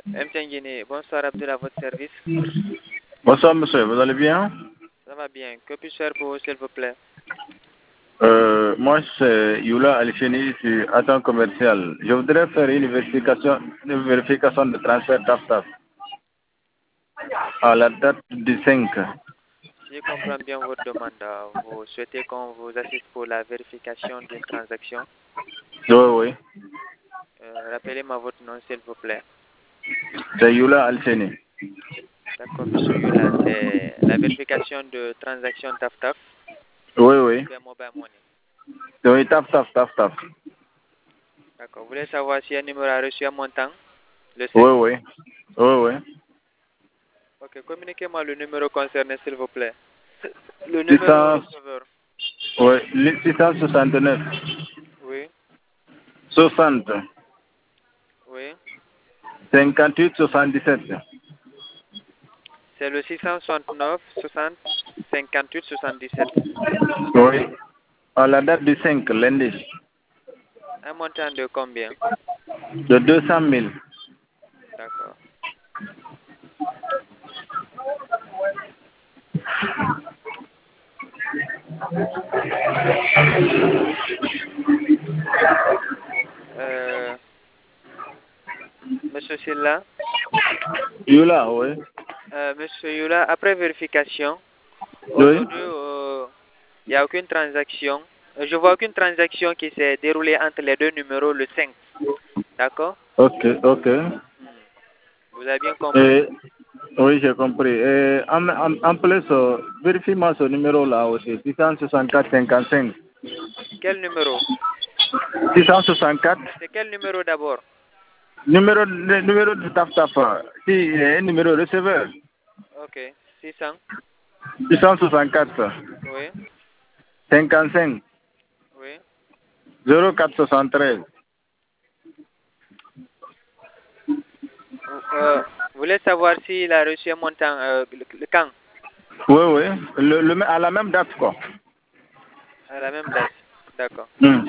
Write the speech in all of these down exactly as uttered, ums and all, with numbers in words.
M. Tenguini, bonsoir Abdul, à votre service. Bonsoir monsieur, vous allez bien? Ça va bien. Que puis-je faire pour vous, s'il vous plaît? euh, Moi, c'est Yula Alcheni, je suis agent commercial. Je voudrais faire une vérification, une vérification de transfert TAF-TAF à la date du cinq. Si je comprends bien votre demande, vous souhaitez qu'on vous assiste pour la vérification d'une transaction. Oui, oui. Euh, Rappelez-moi votre nom, s'il vous plaît. C'est Yula Alcheni. D'accord, monsieur Yula, c'est la vérification de transaction TAF-TAF. Oui, oui. Bien Mobile Money. Oui, TAF-TAF, TAF-TAF. D'accord. Vous voulez savoir si un numéro a reçu un montant? Le cinq. Oui, oui. Oui, oui. Ok, communiquez-moi le numéro concerné, s'il vous plaît. Le numéro receveur. Oui, six cent soixante-neuf. Oui, soixante. oui. cinquante-huit soixante-dix-sept. C'est le six cent soixante-neuf, soixante, cinquante-huit, soixante-dix-sept. Oui. À la date du cinq, lundi. Un montant de combien? De deux cent mille. D'accord. Euh, Monsieur Silla, Yula, oui. euh, Monsieur Yula, après vérification, Oui. aujourd'hui, euh, il n'y a aucune transaction. Euh, Je vois aucune transaction qui s'est déroulée entre les deux numéros, le cinq. D'accord? Ok, ok. Hmm. Vous avez bien compris? Et, oui, j'ai compris. Et en, en, en plus, euh, vérifie-moi ce numéro-là aussi, six cent soixante-quatre cinquante-cinq. Quel numéro? six cent soixante-quatre. C'est quel numéro d'abord? Numéro, le numéro de Taf Taf. Si, il y a un numéro receveur. Ok. six cents. six cent soixante-quatre Oui, cinquante-cinq oui. zéro quatre soixante-treize. Vous, euh, vous voulez savoir s'il a reçu un montant, euh, le, le quand? Oui, oui. Le, le, à la même date, quoi. À la même date. D'accord. Hmm.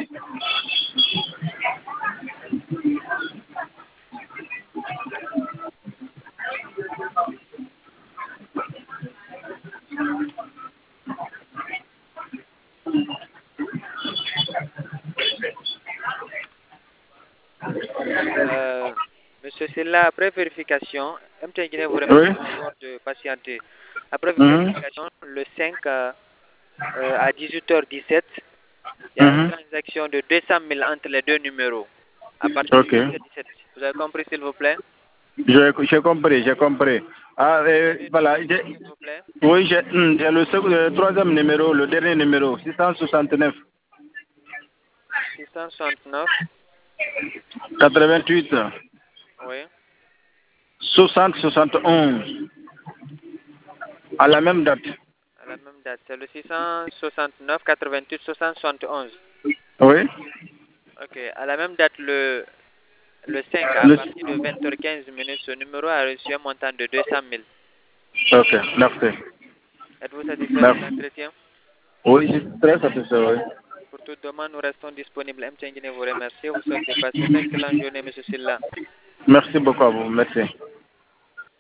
Euh, Monsieur Silla, après vérification, M T Guinée vous Oui. remercie d'abord de patienter. Après Mhm. vérification, le cinq euh, euh, à dix-huit heures dix-sept, il y a une Mhm. transaction de deux cent mille entre les deux numéros à partir de Ok. huit heures dix-sept. Vous avez compris, s'il vous plaît? J'ai j'ai compris, j'ai compris. Ah, Vous et avez d'autres voilà. questions, j'ai- s'il vous plaît? Oui, j'ai hmm, j'ai le, second- le troisième numéro, le dernier numéro, six cent soixante-neuf six cent soixante-neuf, quatre-vingt-huit oui, soixante soixante onze. À la même date. à la même date. C'est le six cent soixante-neuf, quatre-vingt-huit, soixante, soixante et onze. Oui. Ok, à la même date, le, le cinq, à Le- partir de vingt heures quinze minutes, ce numéro a reçu un montant de deux cent mille. Ok, merci. Êtes-vous satisfait de Merci. l'entretien? Oui, je suis très satisfait, oui. Pour toute demande, nous restons disponibles. M. Tchengine vous remercie. Vous souhaite de passer une excellente journée, M. Silla. Merci beaucoup à vous, merci.